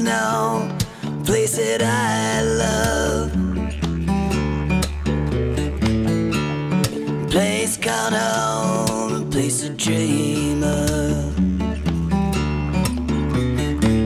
called home, place that I love. Place called home, place to dream of.